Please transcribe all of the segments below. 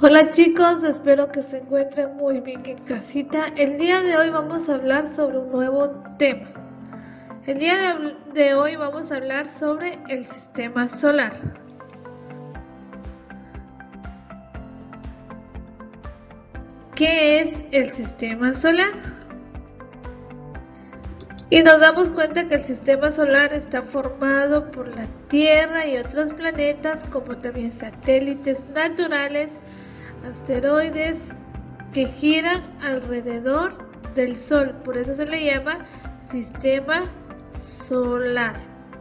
Hola chicos, espero que se encuentren muy bien en casita. El día de hoy vamos a hablar sobre un nuevo tema. El día de hoy vamos a hablar sobre el sistema solar. ¿Qué es el sistema solar? Y nos damos cuenta que el sistema solar está formado por la Tierra y otros planetas, como también satélites naturales, asteroides que giran alrededor del Sol. Por eso se le llama sistema solar.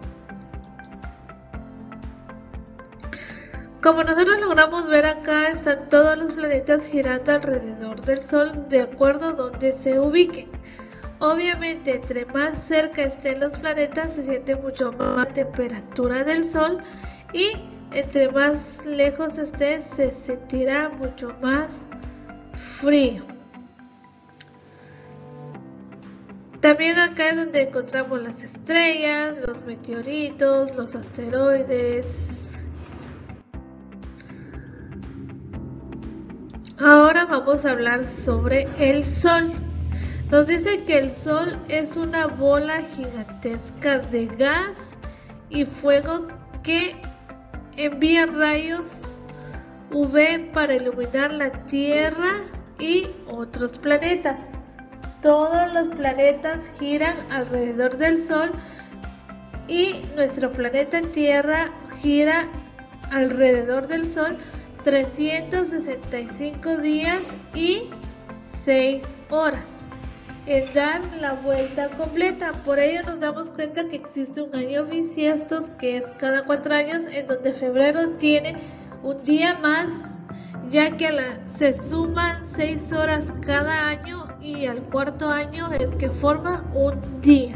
Como nosotros logramos ver acá, están todos los planetas girando alrededor del Sol de acuerdo a donde se ubiquen. Obviamente, entre más cerca estén los planetas, se siente mucho más la temperatura del Sol, y entre más lejos esté, se sentirá mucho más frío. También acá es donde encontramos las estrellas, los meteoritos, los asteroides. Ahora vamos a hablar sobre el Sol. Nos dice que el Sol es una bola gigantesca de gas y fuego que envía rayos UV para iluminar la Tierra y otros planetas. Todos los planetas giran alrededor del Sol y nuestro planeta Tierra gira alrededor del Sol 365 días y 6 horas en dar la vuelta completa. Por ello nos damos cuenta que existe un año bisiesto, que es cada 4 años, en donde febrero tiene un día más, ya que se suman 6 horas cada año y al cuarto año es que forma un día.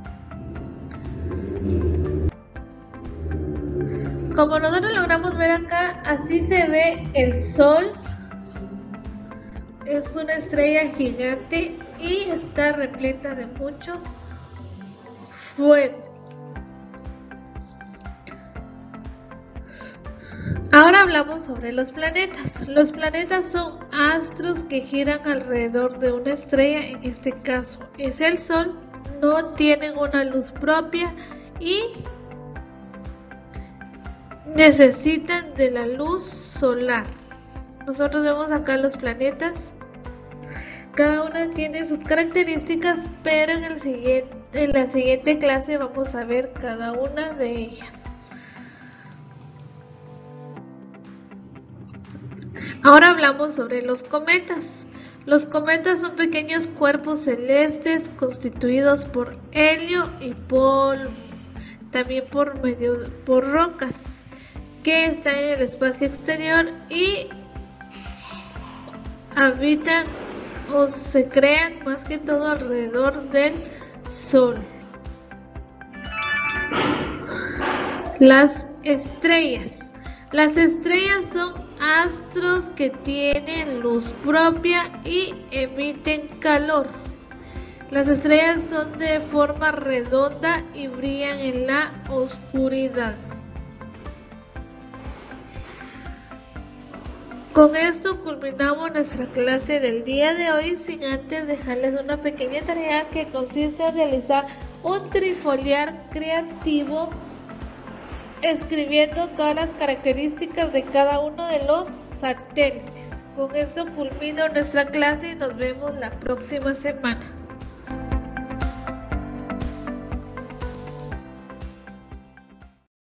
Como nosotros logramos ver acá, así se ve el Sol. Es una estrella gigante y está repleta de mucho fuego. Ahora hablamos sobre los planetas. Los planetas son astros que giran alrededor de una estrella, en este caso es el Sol. No tienen una luz propia y necesitan de la luz solar. Nosotros vemos acá los planetas. Cada una tiene sus características, pero en la siguiente clase vamos a ver cada una de ellas. Ahora hablamos sobre los cometas. Los cometas son pequeños cuerpos celestes constituidos por helio y polvo, también por rocas que están en el espacio exterior y habitan o se crean más que todo alrededor del Sol. Las estrellas. Las estrellas son astros que tienen luz propia y emiten calor. Las estrellas son de forma redonda y brillan en la oscuridad. Con esto culminamos nuestra clase del día de hoy, sin antes dejarles una pequeña tarea que consiste en realizar un trifoliar creativo escribiendo todas las características de cada uno de los satélites. Con esto culmino nuestra clase y nos vemos la próxima semana.